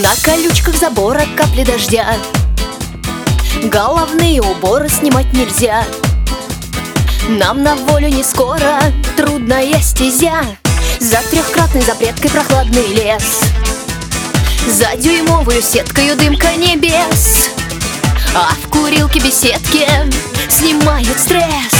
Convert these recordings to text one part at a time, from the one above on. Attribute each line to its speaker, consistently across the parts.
Speaker 1: На колючках забора капли дождя, головные уборы снимать нельзя. Нам на волю не скоро, трудная стезя. За трехкратной запреткой прохладный лес, за дюймовую сеткою дымка небес. А в курилке беседки снимают стресс.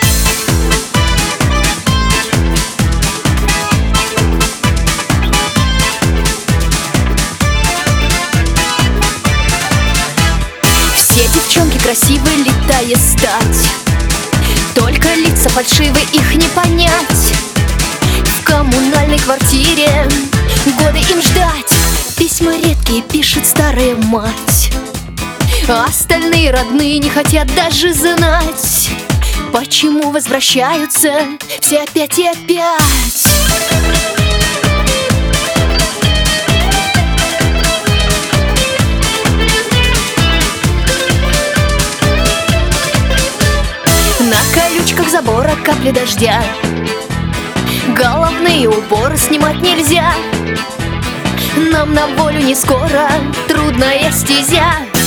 Speaker 1: Все девчонки красивые, летая стать, только лица фальшивые, их не понять. В коммунальной квартире годы им ждать, письма редкие пишет старая мать. А остальные родные не хотят даже знать, почему возвращаются все опять и опять. На колючках забора капли дождя, головные уборы снимать нельзя. Нам на волю не скоро, трудная стезя.